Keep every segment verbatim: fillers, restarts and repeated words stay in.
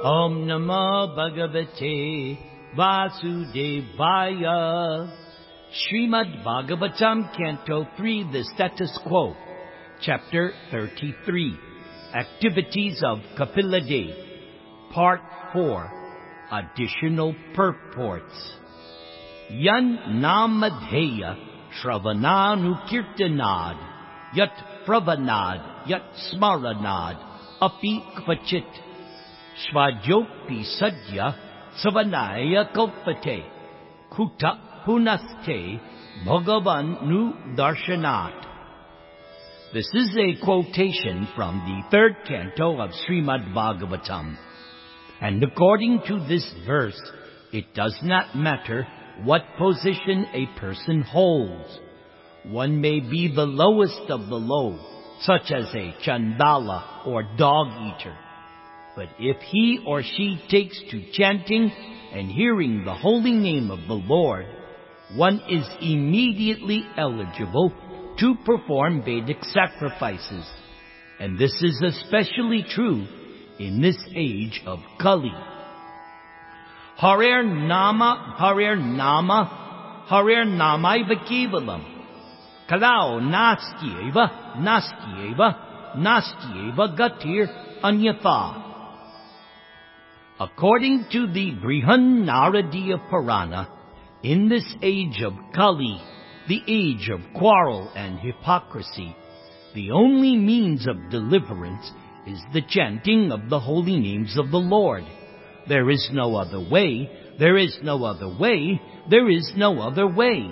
Om Namah Bhagavate Vasudevaya. Srimad Bhagavatam, Canto three, The Status Quo, Chapter thirty-three, Activities of Kapila Dev, Part four, Additional Purports. Yan Namadheya Shravananu Kirtanad, Yat Pravanad, Yat Smaranad, Api Kvachit, Svajyopi Sadya Savanaya Kalpate, Kuta Punaste Bhagavan Nu Darshanat. This is a quotation from the third canto of Srimad Bhagavatam. And according to this verse, it does not matter what position a person holds. One may be the lowest of the low, such as a chandala or dog-eater. But if he or she takes to chanting and hearing the holy name of the Lord, one is immediately eligible to perform Vedic sacrifices. And this is especially true in this age of Kali. Harer Nama, Harer Nama, Harer Namaiva Kevalam. Kalau Nastyeva, Nastyeva, Nastyeva Gatir Anyatha. According to the Brihanaradiya Purana, in this age of Kali, the age of quarrel and hypocrisy, the only means of deliverance is the chanting of the holy names of the Lord. There is no other way, there is no other way, there is no other way.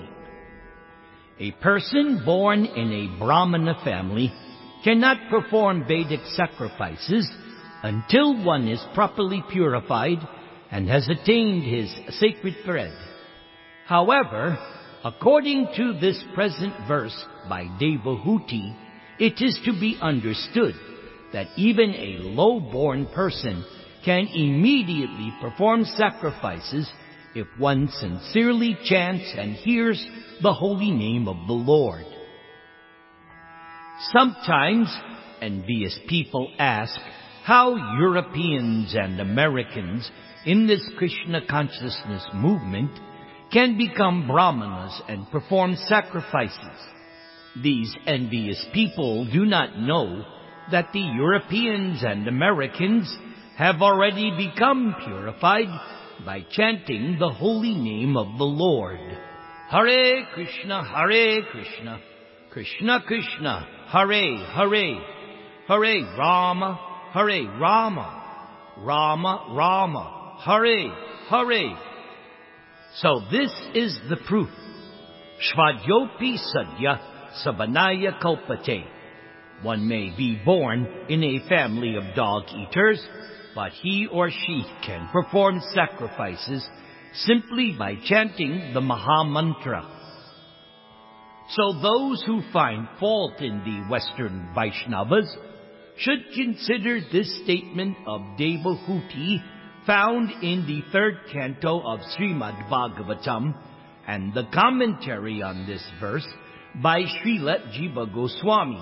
A person born in a Brahmana family cannot perform Vedic sacrifices until one is properly purified and has attained his sacred thread. However, according to this present verse by Devahuti, it is to be understood that even a low-born person can immediately perform sacrifices if one sincerely chants and hears the holy name of the Lord. Sometimes envious people ask how Europeans and Americans in this Krishna consciousness movement can become Brahmanas and perform sacrifices. These envious people do not know that the Europeans and Americans have already become purified by chanting the holy name of the Lord. Hare Krishna, Hare Krishna, Krishna Krishna, Hare Hare, Hare Rama, Hare Rama, Rama Rama, Hare Hare. So this is the proof. Svadyopi Sadya Savanaya Kalpate. One may be born in a family of dog-eaters, but he or she can perform sacrifices simply by chanting the Maha Mantra. So those who find fault in the Western Vaishnavas should consider this statement of Devahuti found in the third canto of Srimad Bhagavatam and the commentary on this verse by Srila Jiva Goswami.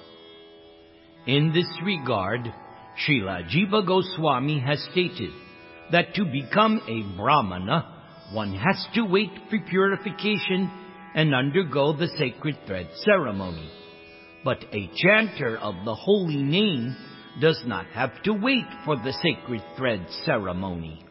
In this regard, Srila Jiva Goswami has stated that to become a Brahmana, one has to wait for purification and undergo the sacred thread ceremony. But a chanter of the holy name does not have to wait for the sacred thread ceremony.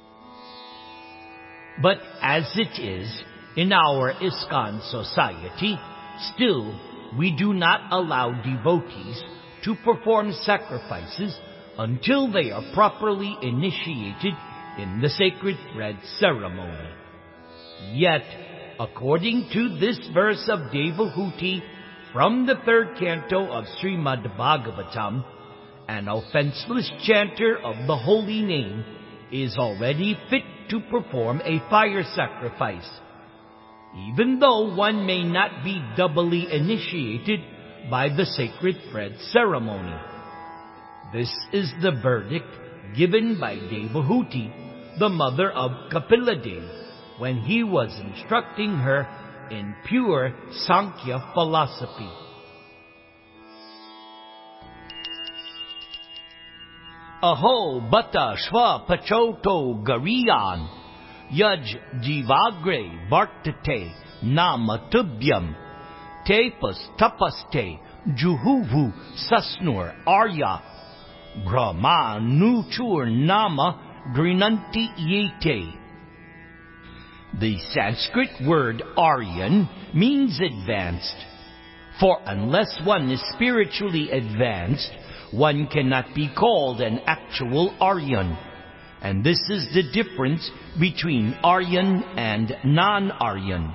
But as it is in our ISKCON society, still we do not allow devotees to perform sacrifices until they are properly initiated in the sacred thread ceremony. Yet, according to this verse of Devahuti from the third canto of Srimad Bhagavatam, an offenseless chanter of the holy name is already fit to perform a fire sacrifice, even though one may not be doubly initiated by the sacred thread ceremony. This is the verdict given by Devahuti, the mother of Kapila Dev, when he was instructing her in pure Sankhya philosophy. Aho bata shva pachoto gariyan, Yaj divagre vartate nama tubhyam, Tepas tapaste juhuvu sasnur arya, Brahma nuchur nama grinanti yete. The Sanskrit word Aryan means advanced. For unless one is spiritually advanced, one cannot be called an actual Aryan. And this is the difference between Aryan and non-Aryan.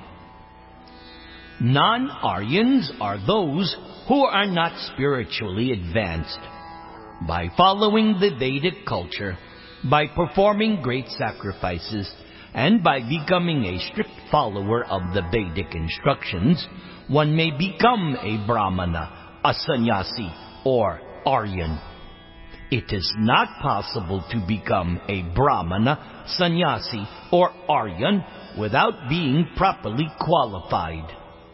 Non-Aryans are those who are not spiritually advanced. By following the Vedic culture, by performing great sacrifices, and by becoming a strict follower of the Vedic instructions, one may become a Brahmana, a sannyasi, or Aryan. It is not possible to become a Brahmana, sannyasi, or Aryan without being properly qualified.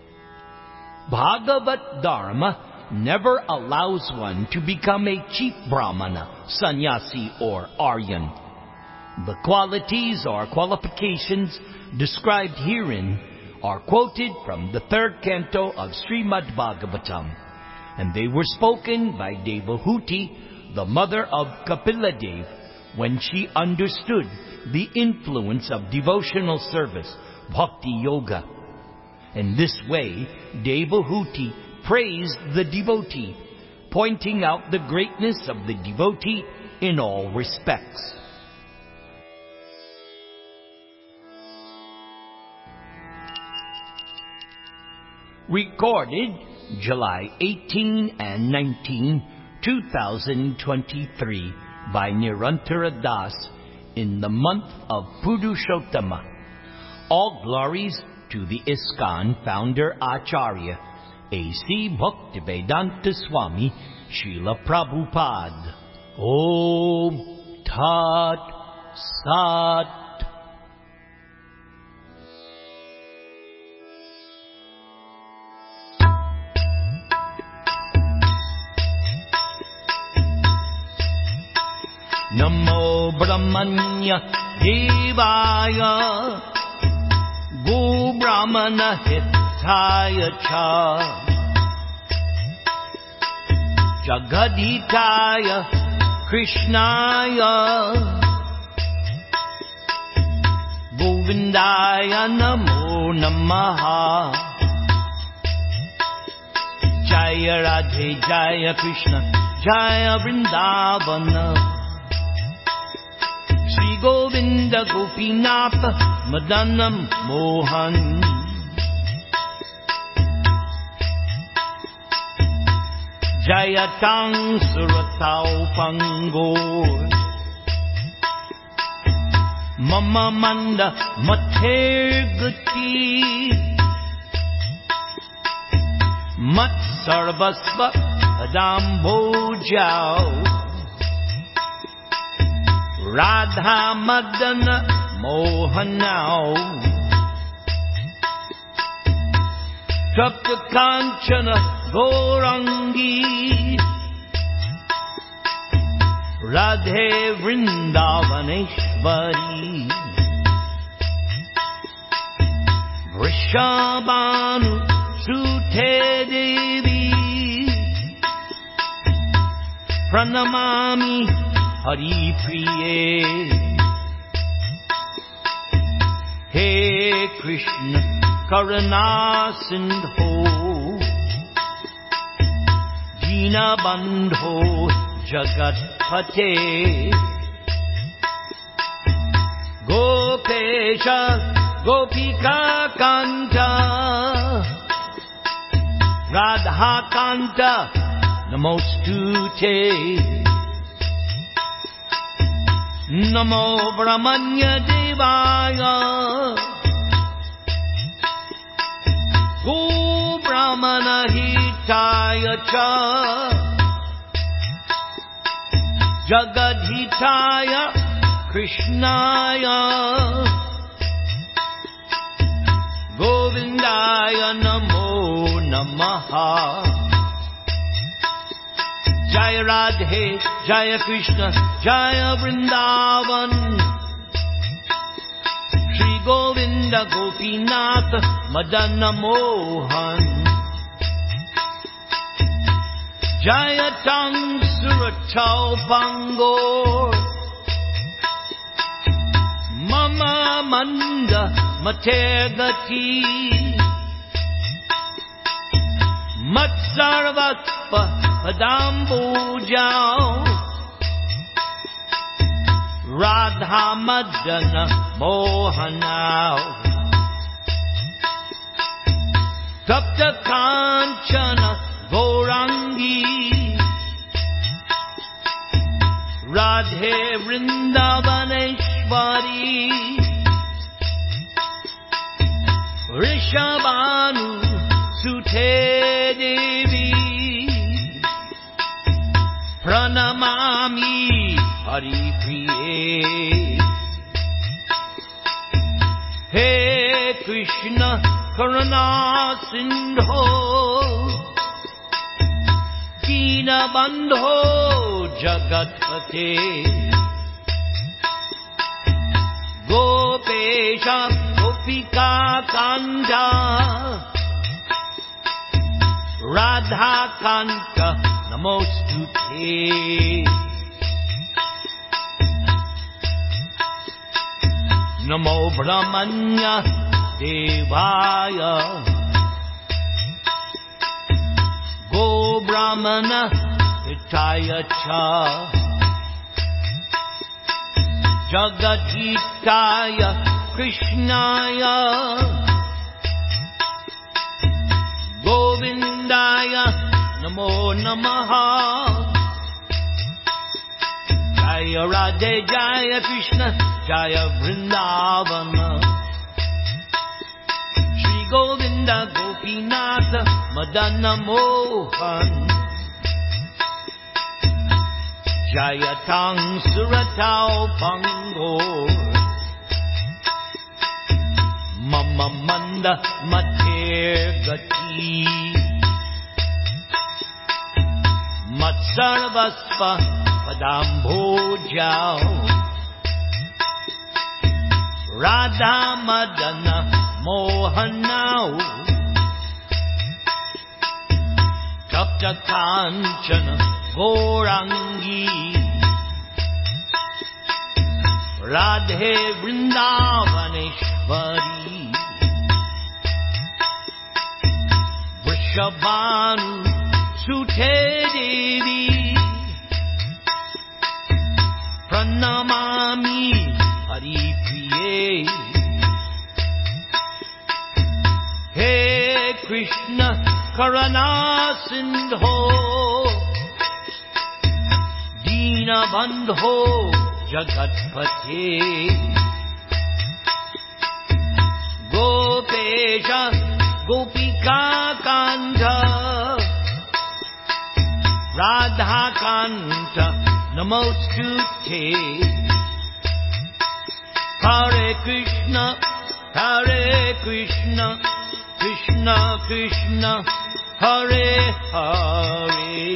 Bhagavat Dharma never allows one to become a chief Brahmana, sannyasi, or Aryan. The qualities or qualifications described herein are quoted from the third canto of Srimad Bhagavatam, and they were spoken by Devahuti, the mother of Kapiladev, when she understood the influence of devotional service, bhakti yoga. In this way, Devahuti praised the devotee, pointing out the greatness of the devotee in all respects. Recorded July eighteenth and nineteenth, two thousand twenty-three by Nirantara Das in the month of Purushottama. All glories to the ISKCON founder Acharya, A C Bhaktivedanta Swami Srila Prabhupada. Om Tat Sat. Namo Brahmanya Devaya Go Brahmana Hitaya Cha Jagadhitaya Krishnaya Govindaya Namo Namaha Jaya Radhe Jaya Krishna Jaya Vrindavana Shri Govinda Gopinatha Madanam Mohan Jayatang Suratau Pangor Mama Manda Mater Guti Mat Sarvasva Padam Bojao Radha Madana Mohanao Tapta Kanchana Gaurangi Radhe Vrindavaneshwari Vrishabhanu Sute Devi Pranamami Hari Priye He Krishna Karuna Sindho Dina Bandho Jagat Pate Gopesha Gopika Kanta Radha Kanta Namostute Namo Brahmanya Devaya Go Brahmana Hitaya Cha Jagadhitaya Krishnaya Govindaya Namo Namaha Jaya Radhe, Jaya Krishna, Jaya Vrindavan. Shri Govinda Gopinath Madana Mohan. Jaya Tang Suratao Pangor. Mama Manda Matergati. Matsarvatpa Padambujao. Radha Madana Mohanao. Tapta Kanchana Gaurangi. Radhe Vrindavaneshwari. Rishabhanu Sute Devi. Pranamami Hari Priye. Hey Krishna Karuna Sindho. Dina Bandho Jagatpate. Gopesha Gopika Kanda. Radha Kanta Namostute. Namo Brahmanya Devaya. Go Brahmana Hitaya Cha. Jagadhitaya Krishnaya. Govindaya Namo Namaha. Jaya Radhe Jaya Krishna Jaya Vrindavana. Shri Govinda Gopinatha Madana Mohan. Jaya Tang Suratao Pangor. Mama Manda Matergati. Matsarvasva Padambojao. Radha Madana Mohanao. Tapta Kanchana Gaurangi. Radhe Vrindavaneshwari. Vrishabhanu Sute Devi. Pranamami Hari Priye. Hey Krishna Karuna Sindho. Dina Bandho Jagatpate. Gopesha Gopika Kanta. Radha Kanta Namostute. Hare Krishna Hare Krishna Krishna Krishna Hare Hare.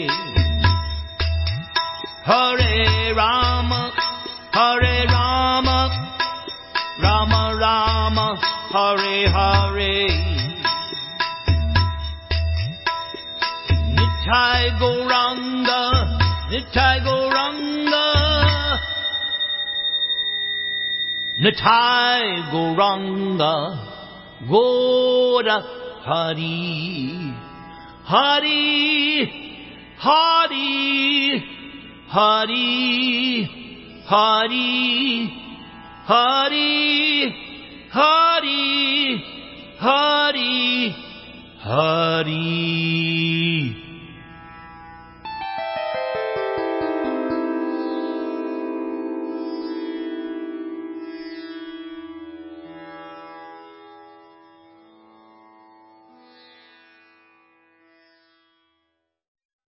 Hare Rama Hare Rama Rama Rama Hare Hare. Nitai Gauranga Nitai Gauranga. Nitai Gauranga Gaura Hari. Hari Hari Hari Hari Hari Hari Hari Hari.